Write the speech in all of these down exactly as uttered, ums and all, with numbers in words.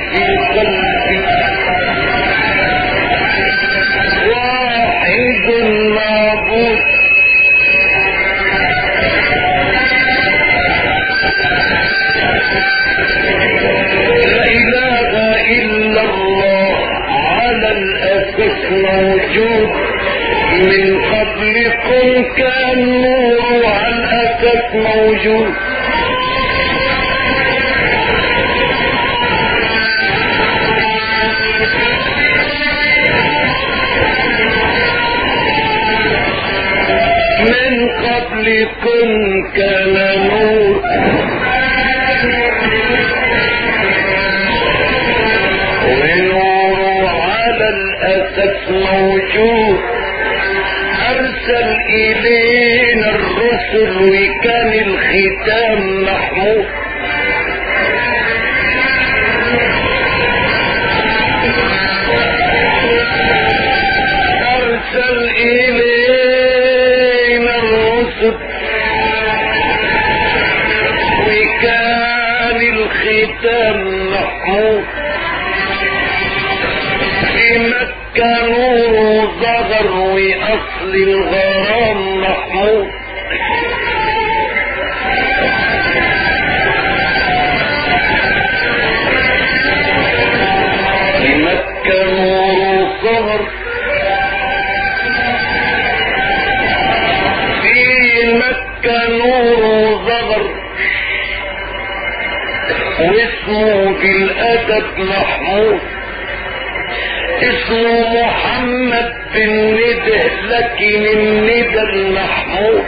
في قلبي واحد معبود لا إله إلا الله على الأساس موجود من قبلكم كان نور على الأساس موجود من قبلكم كان نور ونور على الأساس موجود أرسل إلينا الرسل وكان الختام محمود أرسل إلينا الرسل وكان الختام محمود في مكة نور ظهر وأصل الغرام محمود في مكة نور ظهر في مكة نور ظهر واسمه في الأدب محمود اسمه محمد بن نده لكن الندى المحمود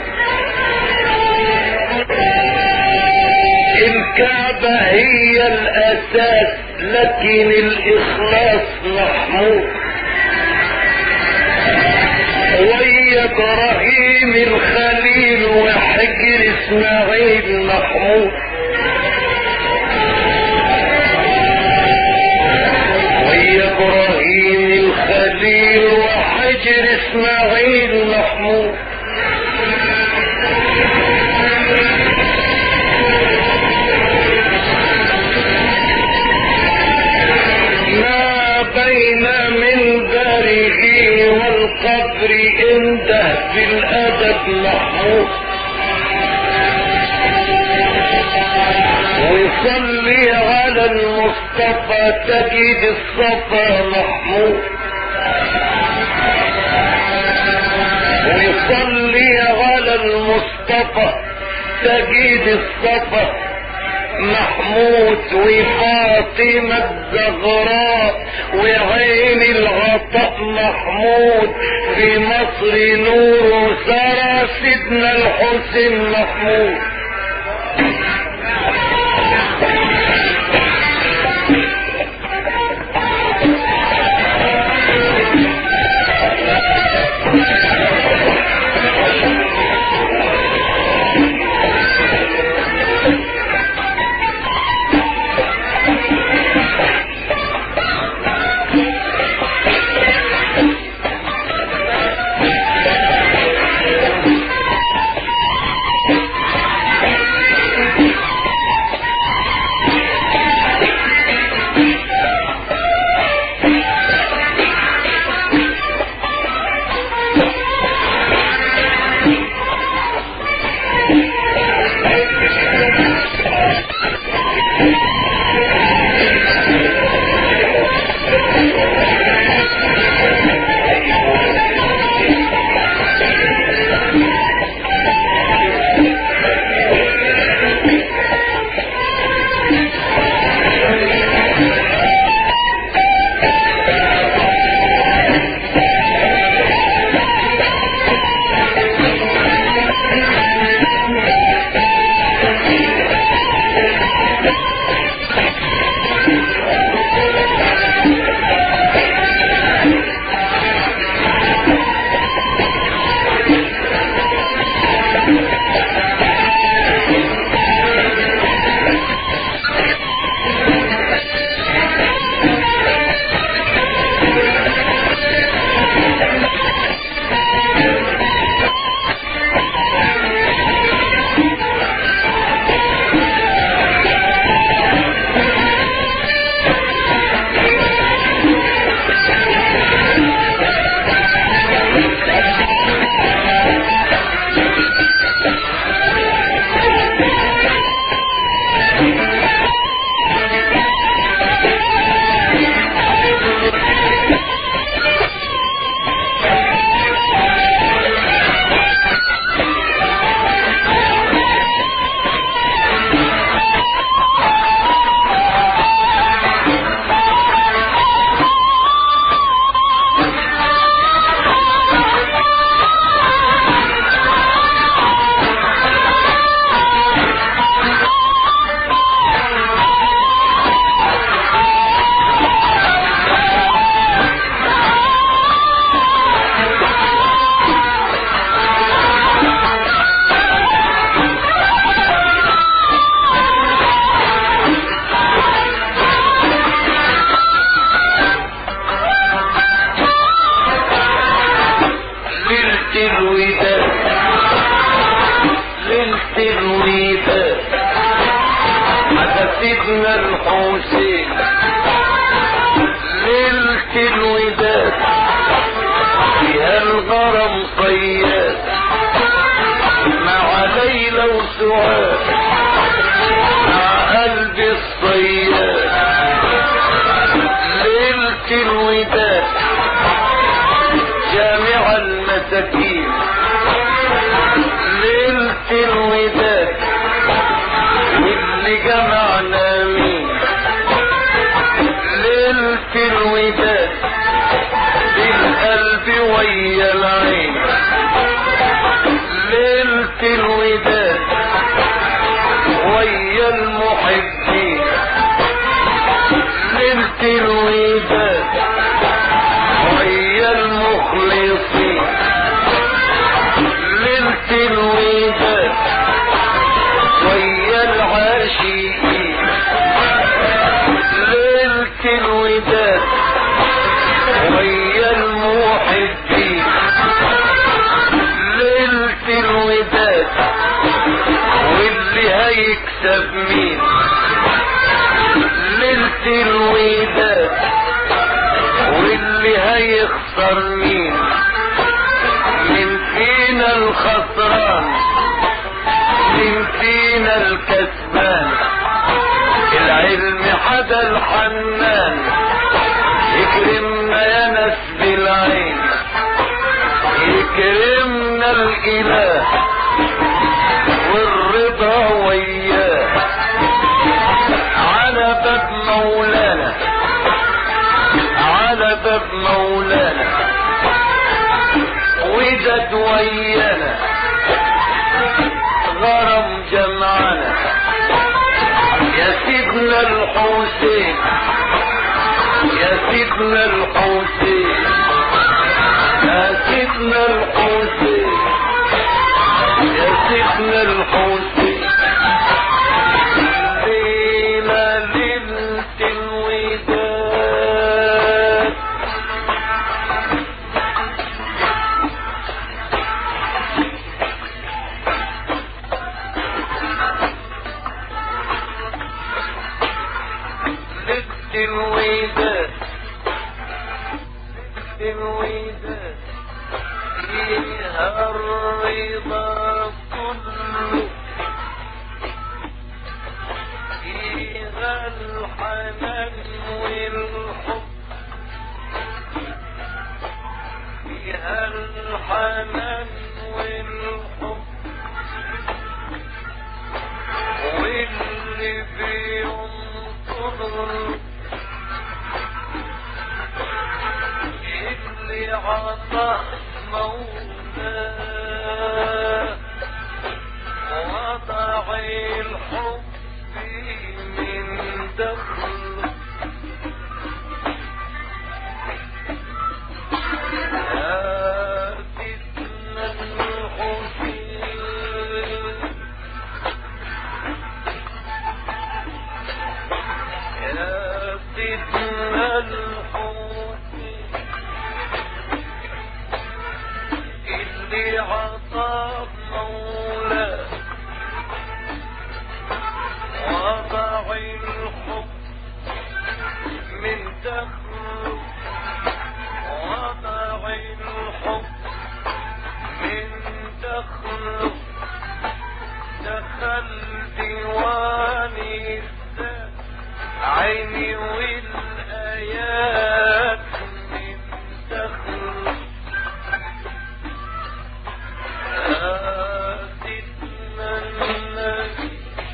الكعبة هي الأساس لكن الإخلاص محمود ويا إبراهيم الخليل وحجر إسماعيل محمود ويا إبراهيم الخليل وحجر إسماعيل محمود ما بين منبره والقبر انده بالأدب محمود ويصلي على المصطفى تجد الصفا محمود ويصلي على المصطفى تجد الصفا محمود وفاطمة الزهراء وعين العطاء محمود في مصر نور سرى سيدنا الحسين محمود الوداد جامع المساكين، ليلة الوداد واللي جمعنا مين؟ ليلة الوداد بالقلب ويا العين، ليلة الوداد ويا المحبين، ليلة الوداد ويا المخلصين، ليلة الوداد ويا العاشقين، ليلة الوداد ويا المحبين، ليلة الوداد واللي هيكسب مين؟ ليلة الوداد واللي هيخسر مين؟ من فينا الخسران؟ من فينا الكسبان؟ العلم حدا الحنان يكرمنا يا ناس بالعين، يكرمنا الاله والرضا وياه، على باب مولانا على باب مولانا وداد ويانا غرم جمعنا، يا سيدنا الحسين يا سيدنا الحسين يا سيدنا الحسين يا سيدنا الحسين، ليلة ليلة الوداد ليلة الوداد الوداد فيها الرضا كله، فيها الحنان والحب، فيها الحنان والحب، واللي بينصر اللي عطى مولاه وضع الحب من دخله، يا سيدنا الحسين يا سيدنا الحسين اللي عطى مولاه وضع الحب من دخله، وضع الحب من دخله، دخل ديواني الذات عيني والآيات من دخله، سيدنا النبي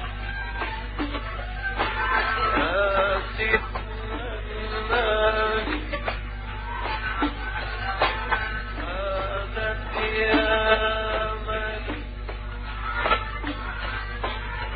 يا سيدنا النبي هذا يا من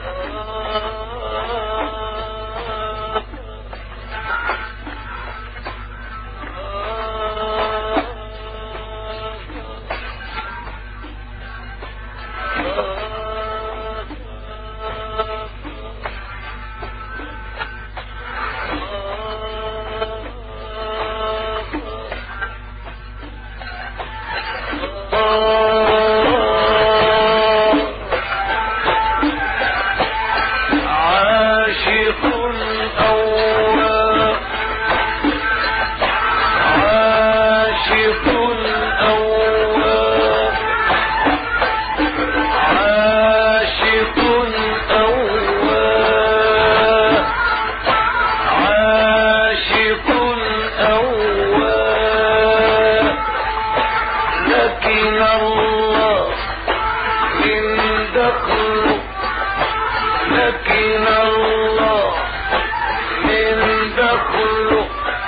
تخلق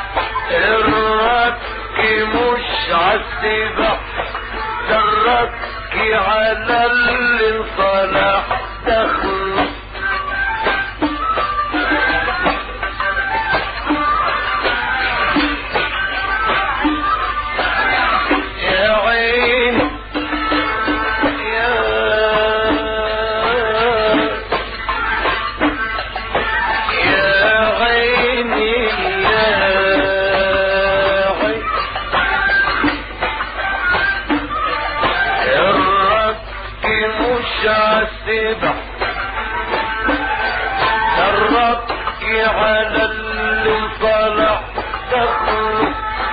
الرك مش عالسبح الرك على الانصلاح تخلق الرك على الانصلاح تخلق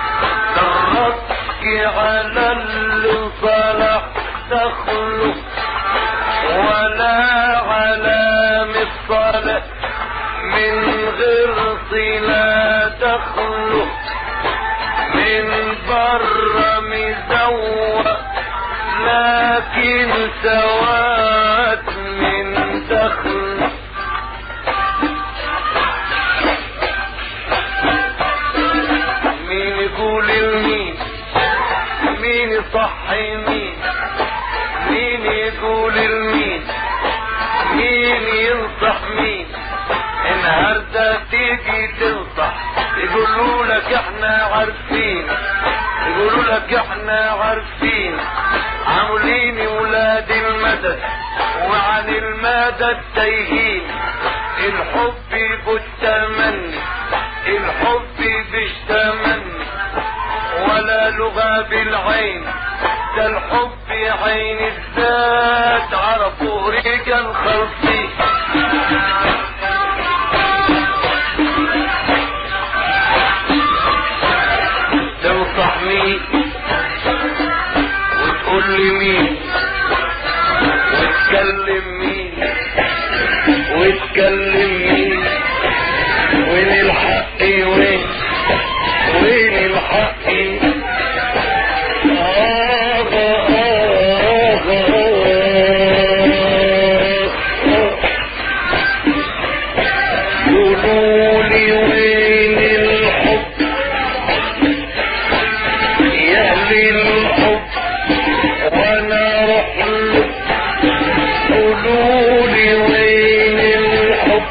الرك على الانصلاح تخلق ولا علام الصلاة من غير صلة تخلق من بر مزوق لكن سوات من تخلق مين يقول المين مين يصحي مين مين يقول المين مين ينصح مين النهارده تيجي تنصح يقولوا لك احنا عارفين يقولوا لك احنا عارفين عاملين ولاد المدد وعن المدد تايهين الحب بالتمني الحب مش تمني ولا لغة بالعين ده الحب عين الذات عرفوا رجال خلصي تنصح مين وتقول لي مين وتكلم مين وتكلم مين وين الحق وين وين الحق آه آه قولوا لي وين الحب يا أهل الحب وانا اروح له قولوا لي وين الحب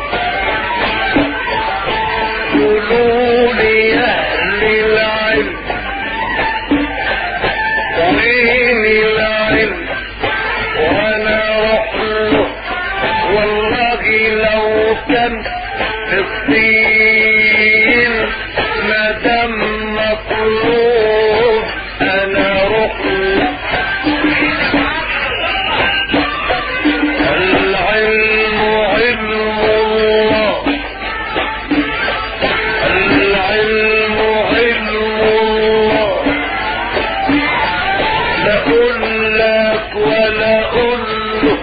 قولوا لي يا اهل العلم وين العلم وانا اروح له والله لو كان في الصين مدام مطلوب انا اروح له العلم علم الله العلم علم الله لا اقول لك ولا اقول له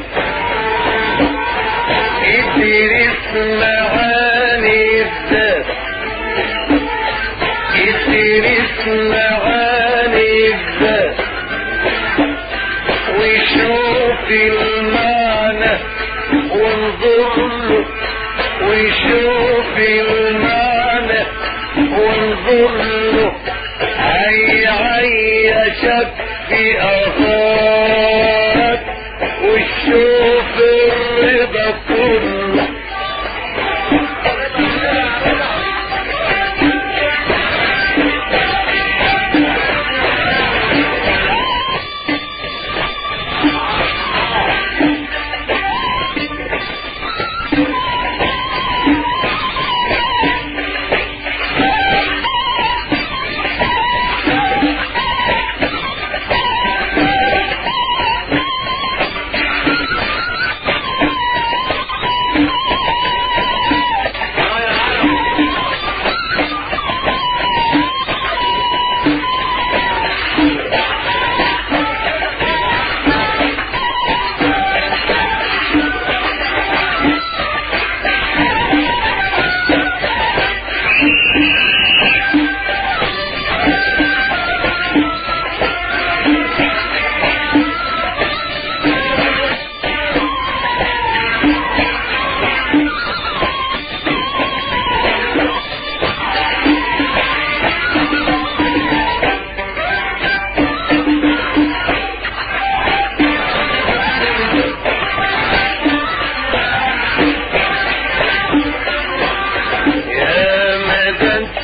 ادرس معاني الذات ادرس معاني الذات وشوف المعنى وانظر له وشوف المعنى وانظر له هي عيشك في أغاك وشوف الرضا كله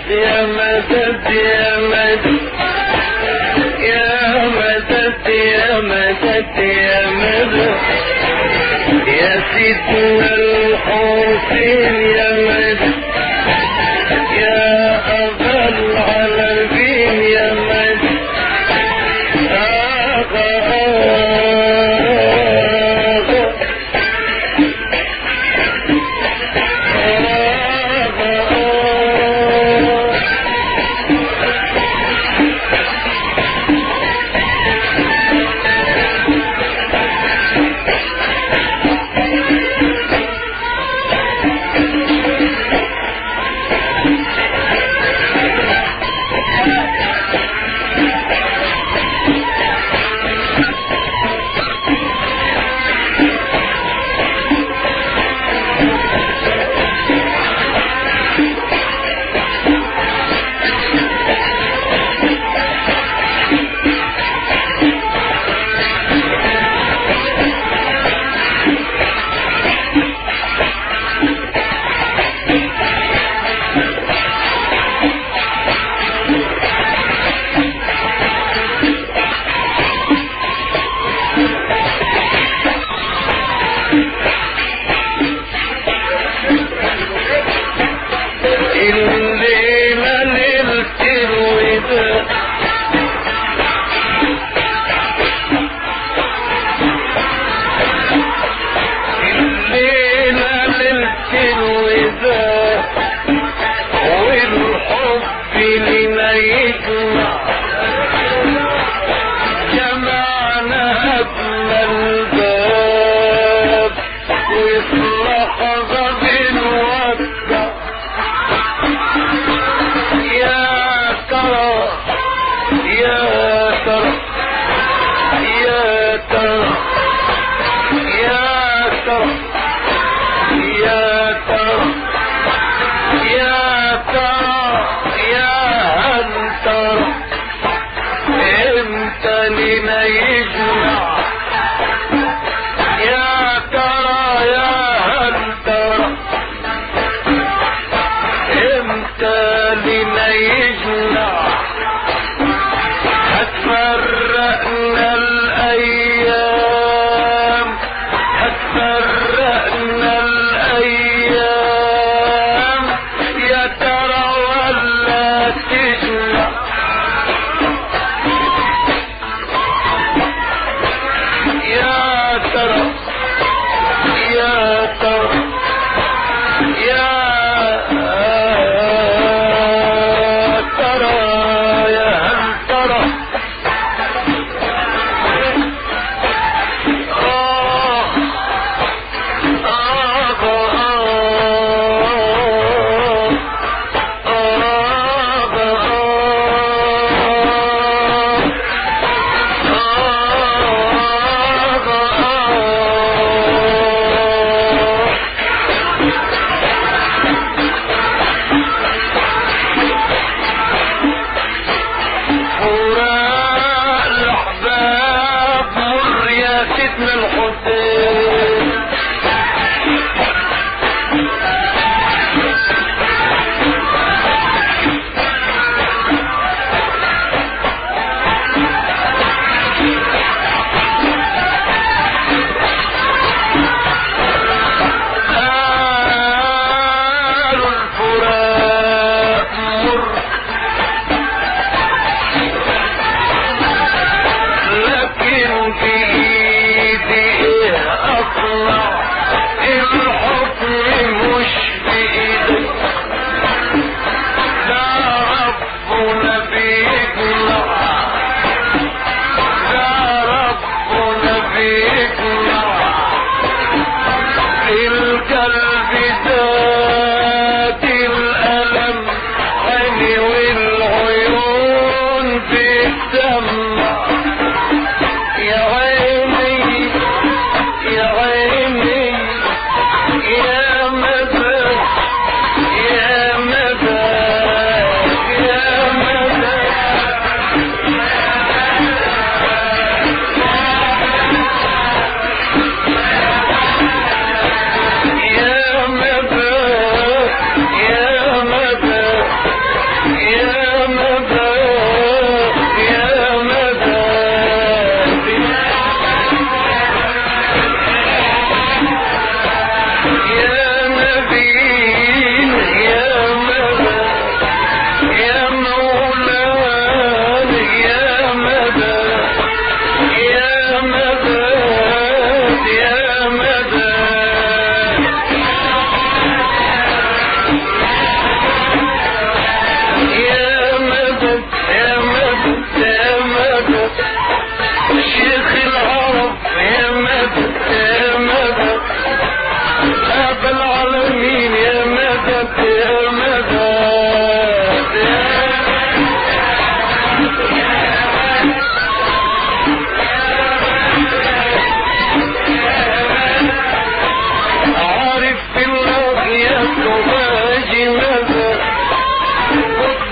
يا مدد يا مدد يا مدد يا مدد يا مدد يا سيدنا الحسين يا مدد يا أبا العالمين يا مدد آغا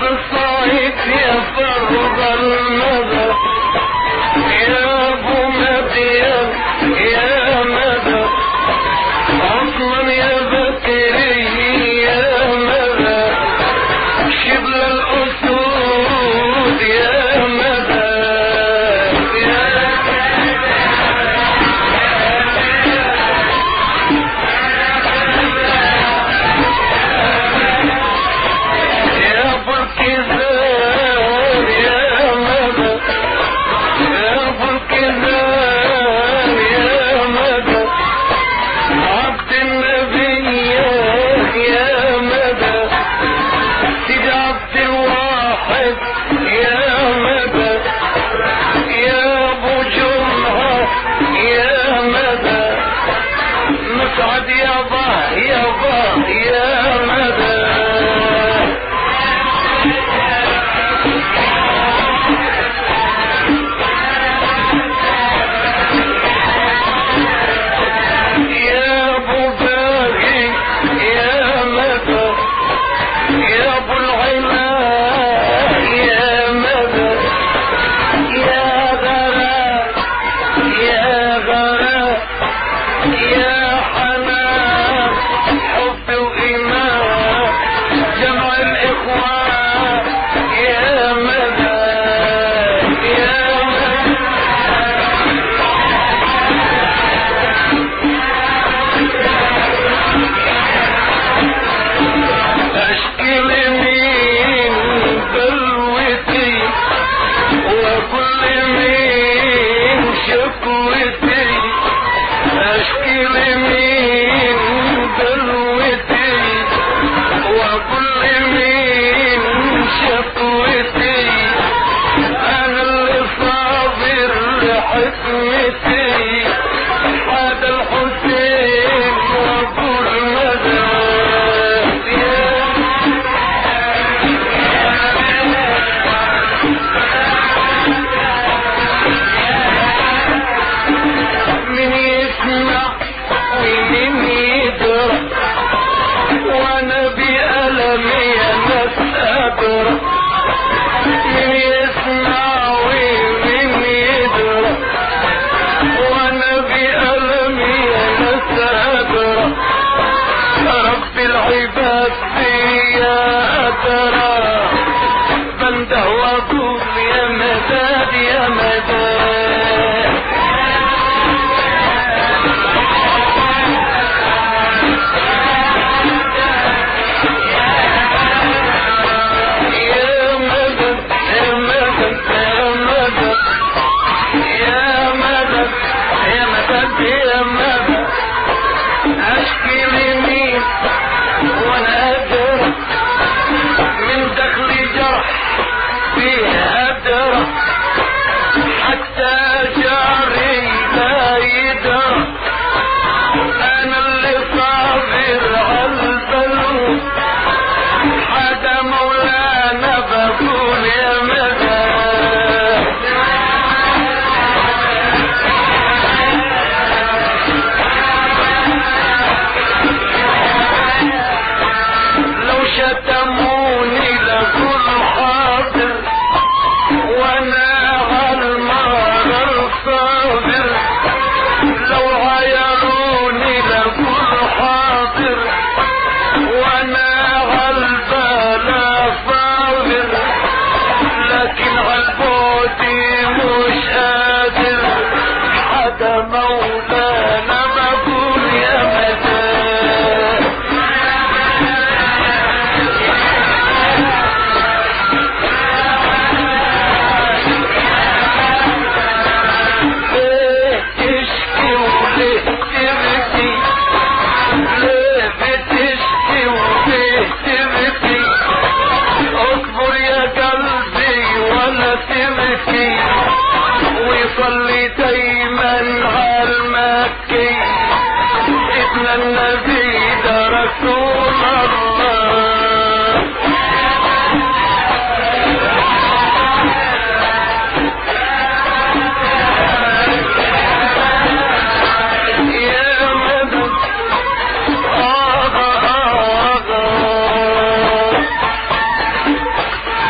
بالصعيد يا فرض المدى يا ابو مدين يا مدى اصلا يا بكري يا مدى شبل الاسود يا مدى مسعد يابا يابا يا مدى يا ابو باقي يا مدى يا ابو العلا يا مدى يا غلا يا غلا يا حنان حب وإيمان جمع الإخوان يا مدى يا مدى أشكي لمين بلوتي وكل مين شكوتي اشكي لمين بلوتي وكل مين شكوتي انا اللي صابر لحكمتي هذا الحسين وابو المدى من يسمع ومن يدرى وانا بألمي ناس أدرى من يسمع ومن يدرى وانا بألمي ناس أدرى رب العباد فيا أدرى بنده واقول يا مداد يا مداد يا مدى اشكي لمين وانا ادرى من دخل جرح فيه ادرى حتى جاري لا يدرى انا اللي صابر عالبلو حدا مولانا بقول يا مدى شتموني لكل حاضر وانا عالمرض صابر لو عيروني لكل حاضر وانا عالبلا صابر لكن عالبودي مش قادر حدا مولانا بقول يا مدى ويصلي دايما على المكي ابن النبي ده رسول الله يا مدد آغا آغا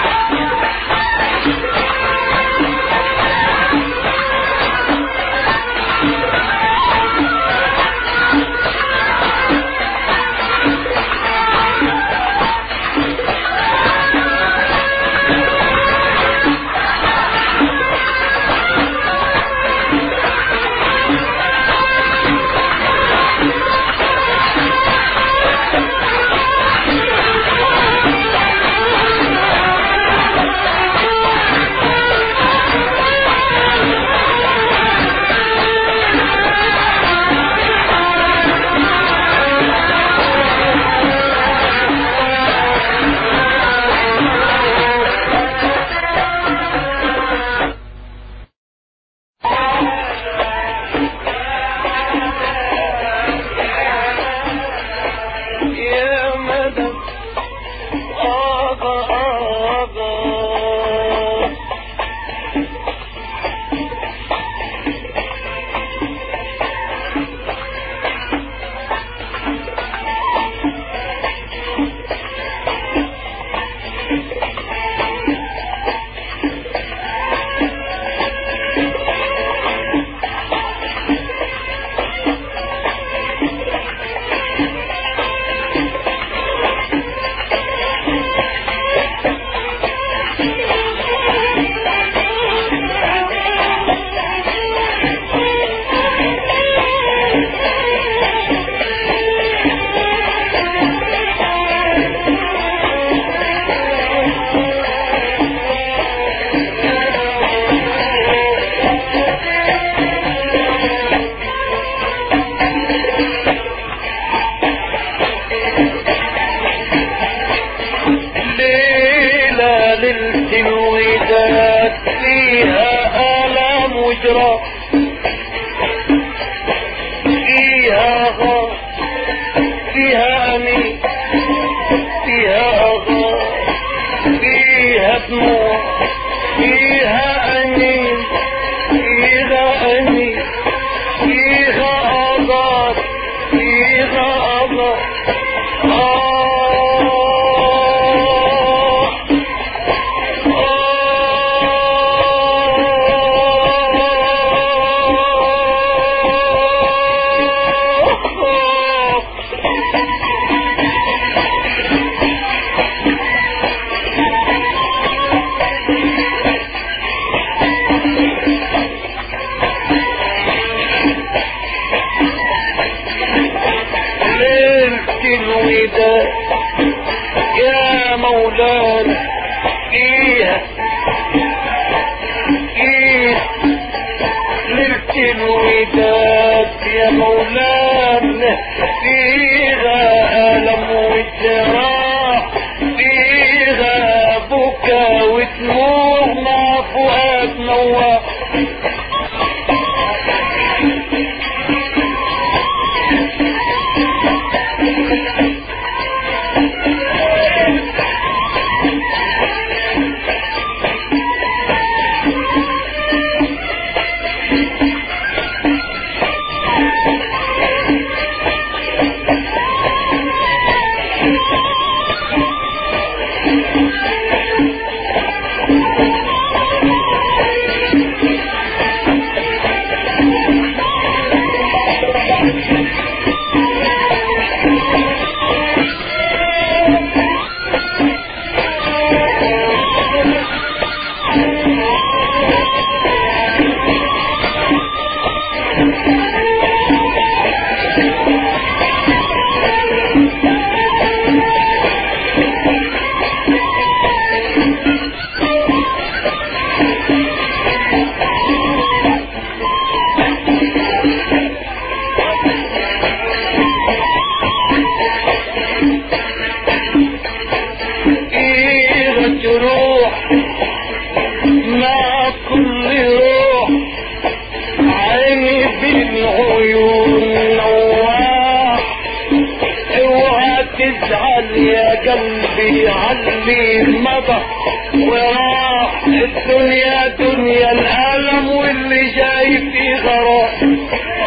ليلة الوداد فيها آلام وجراح، فيها غار، فيها أنين، فيها أغار، فيها دموع، فيها أنين، فيها أنين، فيها أغار، فيها أغار. آه الوداد يا مولانا فيها فيها ليلة الوداد يا مولانا فيها ألم وجراح، فيها بكا ودموع مع فؤاد نواح. قلبي علي مضى وراح الدنيا دنيا الألم واللي جاي في غرام.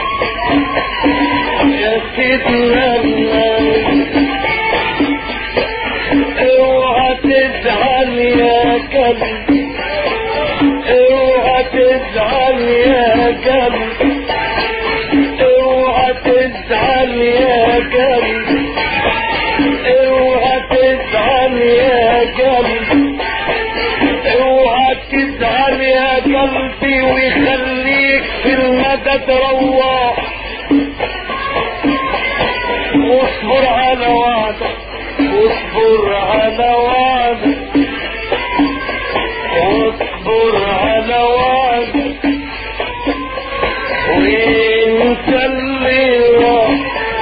يا سيدنا اوعى تزعل يا قلبي، اوعى تزعل يا قلبي، اوعى تزعل يا قلبي، اوعى تزعل يا قلبي، اوعى تزعل يا قلبي ويخليك في المدد رواح. واصبر على وعدك، واصبر على وعدك، واصبر على وعدك، وانت اللي راح،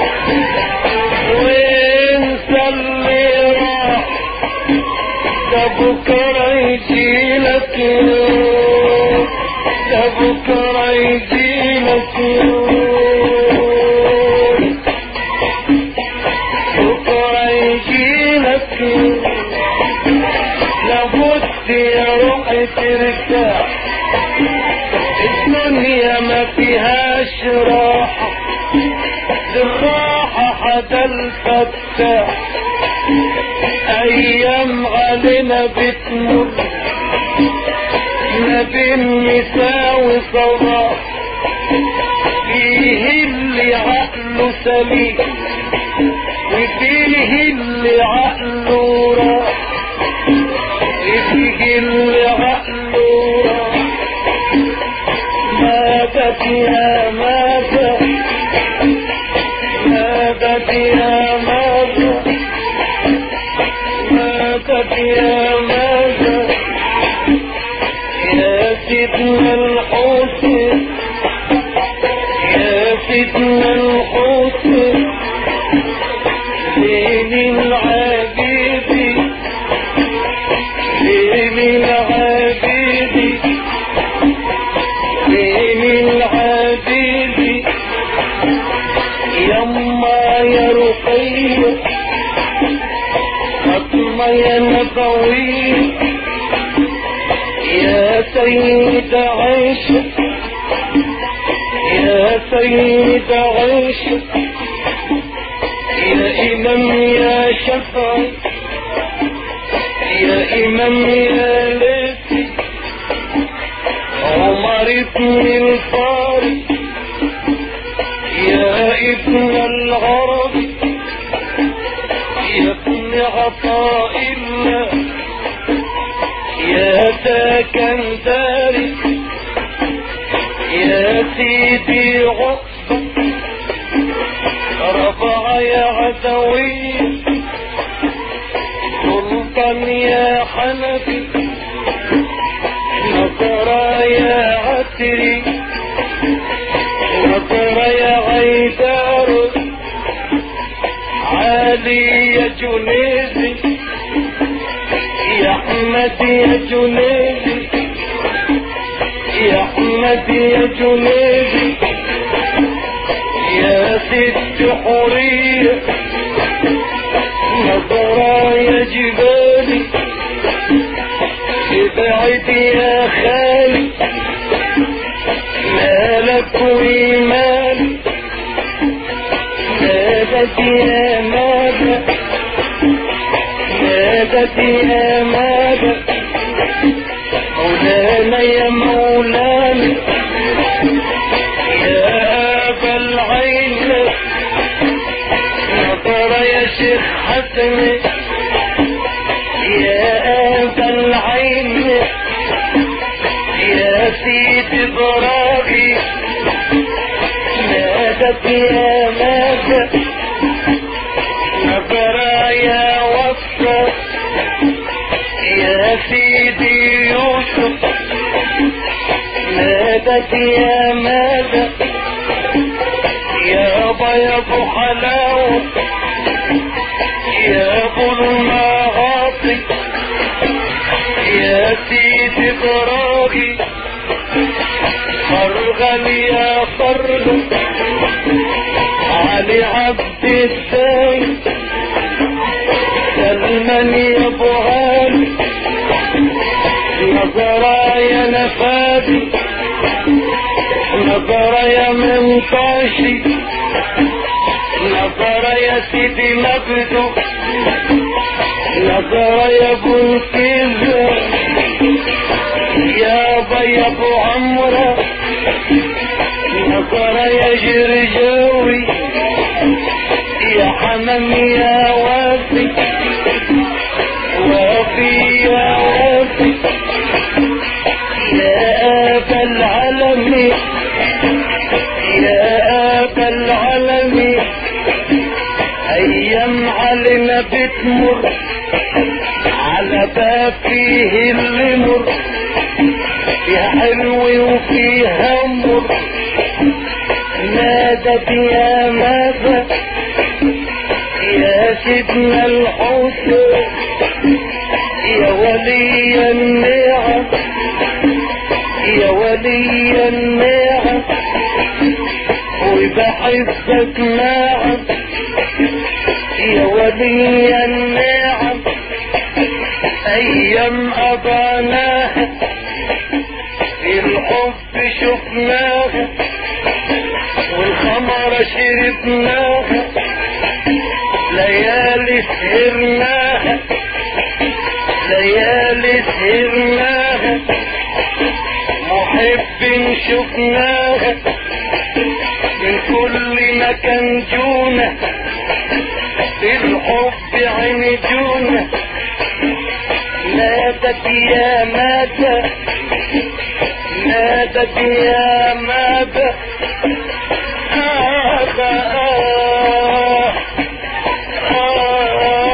وانت اللي راح، ده بكره يجيلك يوم، ده بكره يجيلك يوم، بكره يجيلك يوم. لابد يا روحي ترتاح، الدنيا ما فيهاش راحة، الراحة حدا الفتاح. ايام علينا بتمر ما بين مساء وصباح، فيه اللي عقله سليم وفيه اللي عقله راح، وفيه اللي عقله راح. ماتت يا ماتت، ماتت يا ماتت، ماتت يا ماتت. يا سيدنا الحسين، يا سيدنا الحسين، زين العابدين، زين فين العبيد فين العبيد يما يا رقية فاطمة يا نبوي يا سيد عيشة يا سيد عيشة يا إمام يا شفعي يا إمام يا ليثي عمر بن الفارس يا ابن العربي يا ابن عطاء الله يا سكندري يا سيدي عقبة رفع يا عدوي سلطان يا حنفي نصر يا عسري نصر يا عيدار علي يا جنيزي يا احمد يا جنيزي يا احمد يا جنيزي يا ست حورية نظرة يا جبالي ابعد يا خالي مالك وإيماني نادت يا ماذا نادت يا ماذا مولانا يا مولانا يا أبا العين نظر يا شيخ حسن يا أبا العين يا سيد إبراهيم نادت يا ماذا نظر يا وفا يا سيدي يوسف نادت يا ماذا يا ابا يا ابو حلاوة يا ابو المعاصي يا سيدي ابراهيم فرغل يا فرغل علي عبد السيد سلمان يا ابو هاني نظر يا نفادي نظر يا منطاشي نظر يا سيدي مبدو نظر يا ابو الكذا يا ابا يا ابو عمرو نظر يا جرجاوي يا حمام يا وافي وافي يا وافي يا أبا العالمين يا أبا العالمين أيام علينا بتمر على باب فيه اللي مر يا حلو وفيها مر نادت يا ماذا يا سيدنا الحسين يا ولي النعم يا ولي النعم وبحبك معا يا ولي النعم ايام اباناها في الحب شفناها والخمر شربناها ليالي سهرناها ليالي سهرناها محب شفناها من كل مكان جونا بالحب عندونا نادت يا ماذا نادت يا ماذا هذا آه آه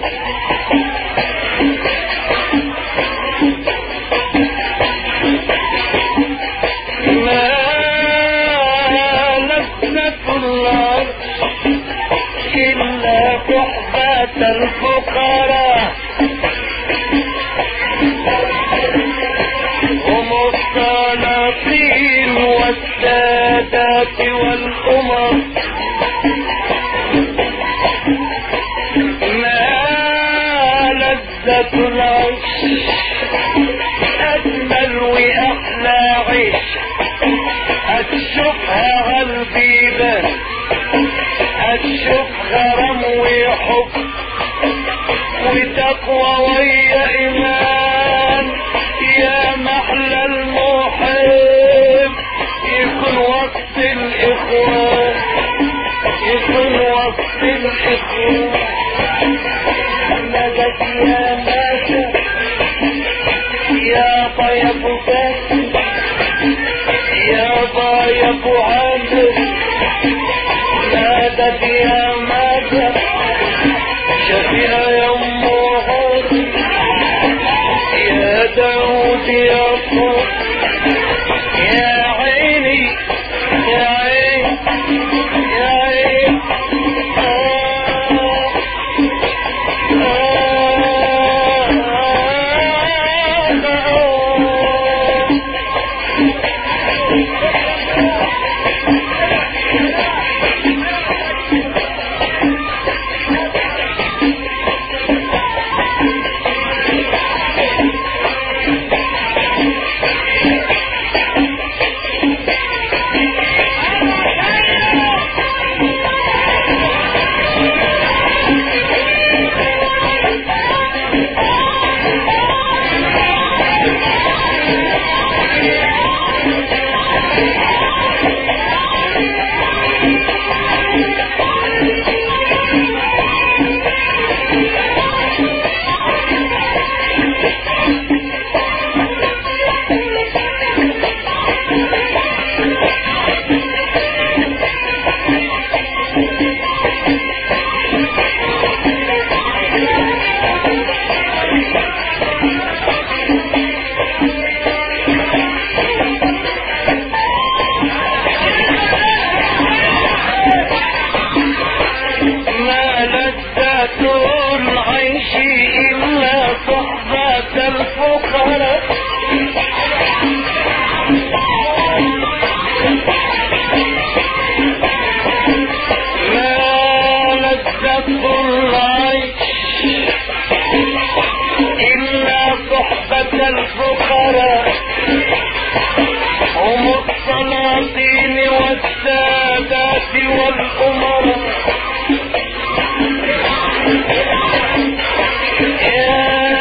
الفقراء هم السلاطين والسادات والأمم ما لذة العيش أجمل وأحلى عيش أتشوفها غالبيبان أتشوف غرام وحب وتقوى ويا إيمان يا محلى المحب يكون وسط الإخوان يكون وسط الإخوان مدد يا مدد يا طيب بس يا طيب عمر مدد يا مدد شفيع يا ام غوري يا داود يا صوت يا عيني يا عين يا عين آه الفقراء هم السلاطين والسادات والأمراء يا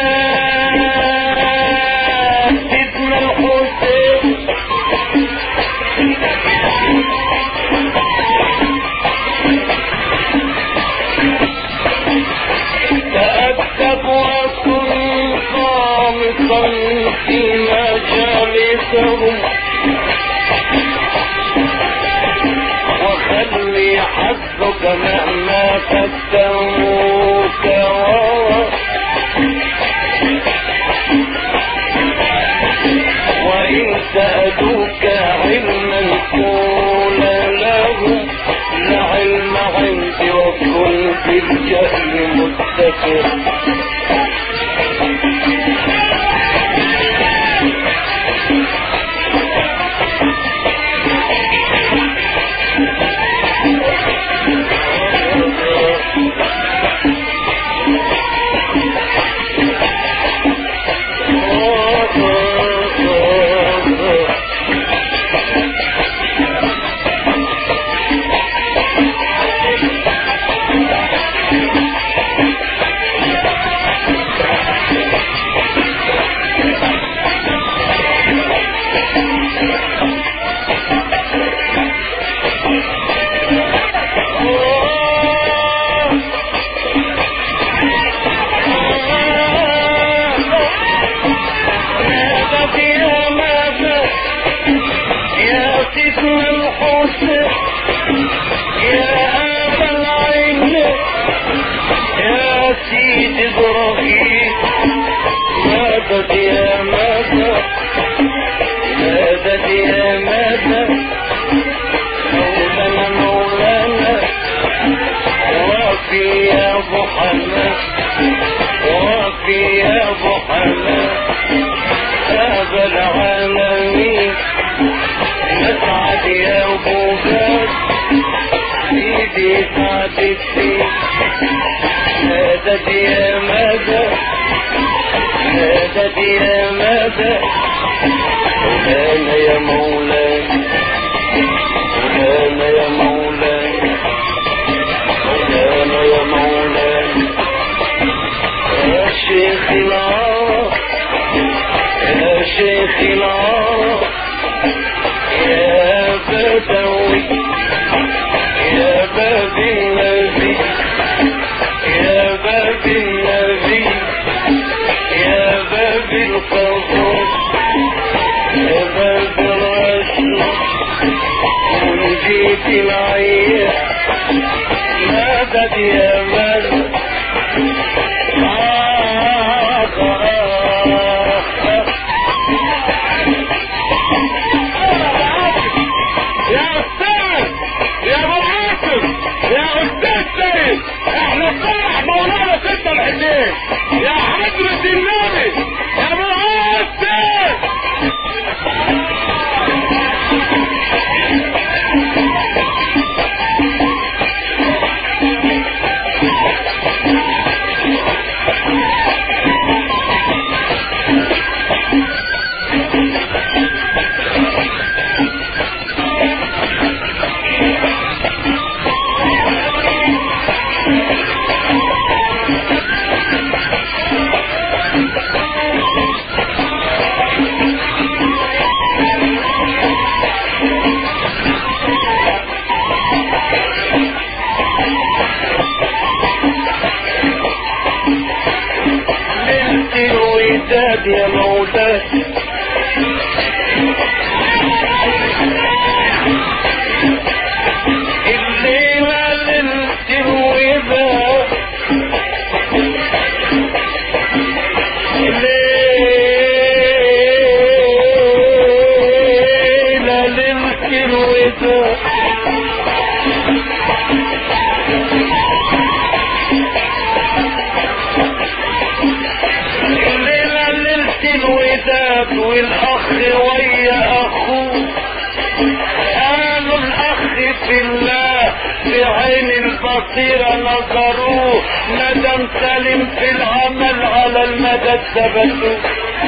سيدنا الحسين تأدب وكن صامتا في مجالسهم وخلي حظك مهما فتنوك وإن سألوك علما قول لهم لا علم عندي وكن بالجهل متكئ سيد إبراهيم مدد يا مدد مدد يا مدد مولانا مولانا وفي يا أبو حماد وفي يا أبو حماد أبا العالمين مسعد يا أبو جاد سيدي سعد الدين مدد يا مدد مدد يا مدد مولانا يا مولانا مولانا يا مولانا مولانا يا مولانا يا شيخ العرب يا شيخ العرب يا بدوي يا باب النبي يا باب النبي يا باب الفضل يا باب الرسول ونجيت العيال مدد يا مدد آخ آخ يا أستاذ يا أبو عاصم يا أستاذ سيد احنا فرح مولانا ستة الحسين يا حضرة النبي يا أبو عاصم يا مولاي الليلة ليلة الوداع الليلة ليلة الوداع الوداد والاخ ويا اخوه قالوا الاخ في الله في عين البصيرة نظروه ندم سالم في العمل على المدى ثبتوه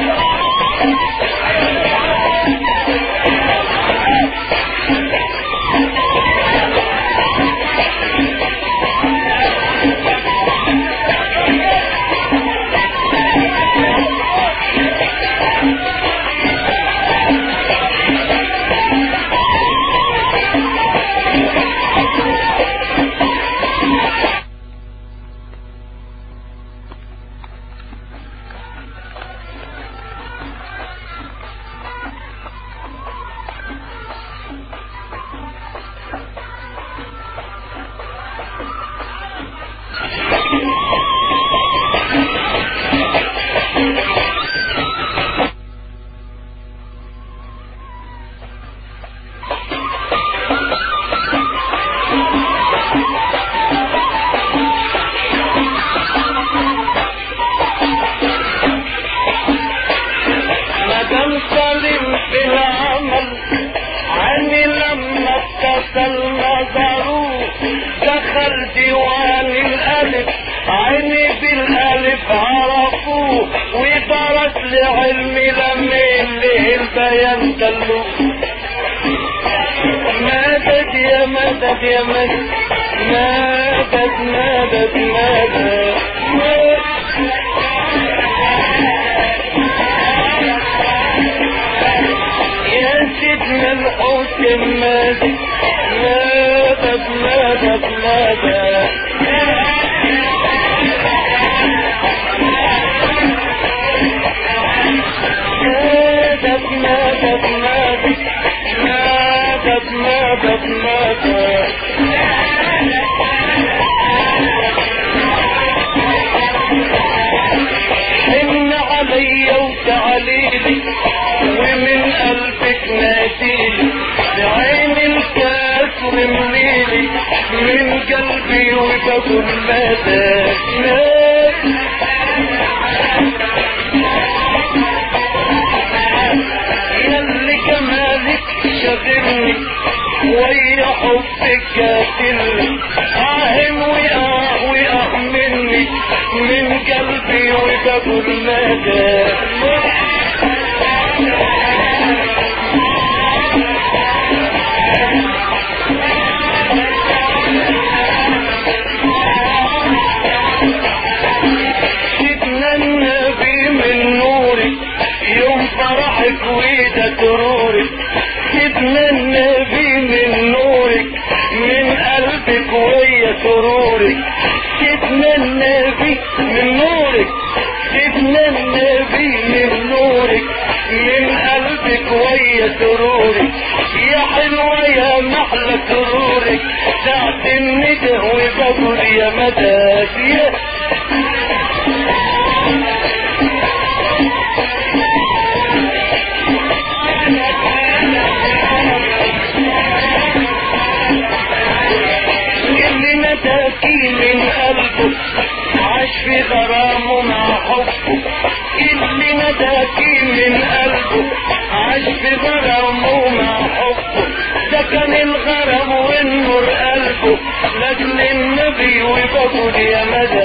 مدد يا مدد يا مدد مدد مدد مدد يا سيدنا الحسين مدد مدد مدد مدد مدد مدد مدد مدد مدد حن عليا وتعاليلي ومن قلبك ناديلي بعين الكاس ومليلي من قلبي وبقول مدى ياللي جمالك شغلني ويا حبك قاتلني اهم واه واه مني من قلبي وبقول مدى سيدنا النبي من نوري يوم فرحك وده سروري سيدنا النبي من نورك من قلبك ويا سرورك سيدنا النبي من نورك سيدنا النبي من نورك من قلبك ويا سرورك يا حلوة يا محلى سرورك ساعة الندى وبقول يا مدى اللي نداكي من قلبه عاش في غرامه مع حبه اللي نداكي من قلبه عاش في غرامه مع حبه ده كان الغرام والنور قلبه لاجل النبي وبقول يا مدى